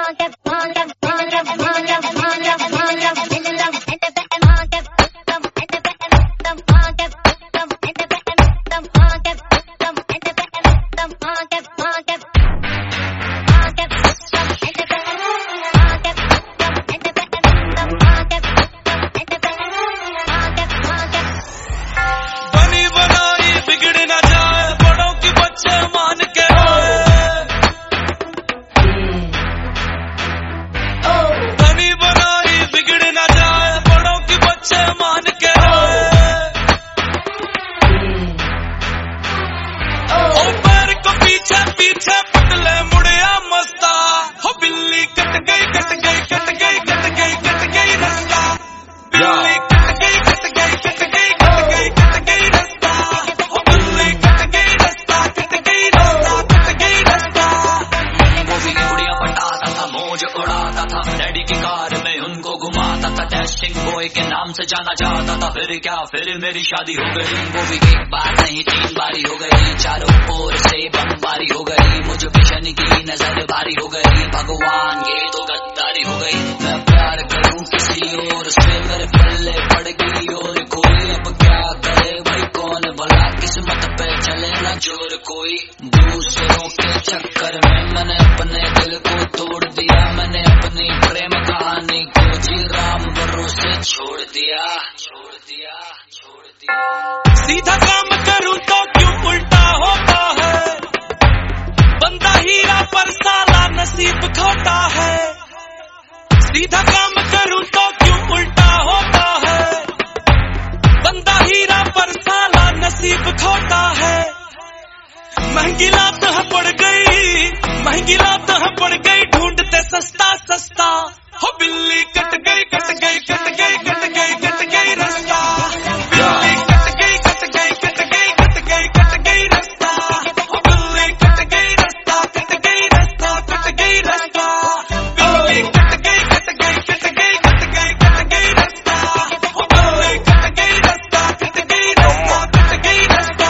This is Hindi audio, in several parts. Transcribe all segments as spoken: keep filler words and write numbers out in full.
बॉय के नाम से जाना चाहता था, फिर क्या फिर मेरी शादी हो गई। वो भी एक बार नहीं तीन बारी हो गई, चारों ओर से बमबारी हो गई। मुझ पे शनि की नजर भारी हो गई, भगवान ये तो गद्दारी हो गई। मैं प्यार करूं किसी और से, मेरे पल्ले पड़ गई और कोई। अब क्या करे भाई कौन भला, किस्मत पे चले ना जोर कोई। दूसरों के चक्कर में मैंने अपने दिल को तोड़ दिया, मैंने अपनी प्रेम कहानी को जी राम भरोसे छोड़ दिया छोड़ दिया छोड़ दिया। सीधा काम करूं तो क्यों उल्टा होता है, बंदा हीरा पर साला नसीब खोटा है। सीधा काम करूं तो क्यों उल्टा होता है, बंदा हीरा पर साला नसीब खोटा है। महंगी लात है पड़ गई, महंगी लात है पड़ गई, ढूंढते सस्ता सस्ता। हो बिल्ली कट गई कट गई कट गई कट गई कट गई रास्ता। बिल्ली कट गई कट गई कट गई कट गई कट गई रास्ता। हो बिल्ली कट गई रास्ता कट गई रास्ता कट गई रास्ता। बिल्ली कट गई कट गई कट गई कट गई कट गई रास्ता। हो बिल्ली कट गई रास्ता कट गई रास्ता कट गई रास्ता।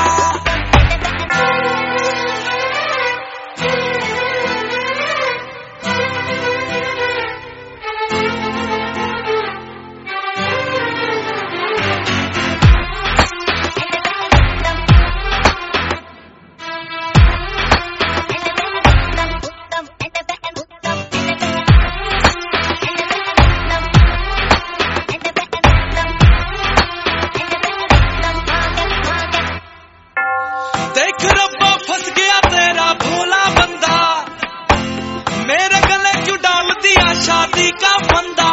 देख रब्बा फंस गया तेरा भोला बंदा, मेरे गले क्यों डाल दिया शादी का फंदा।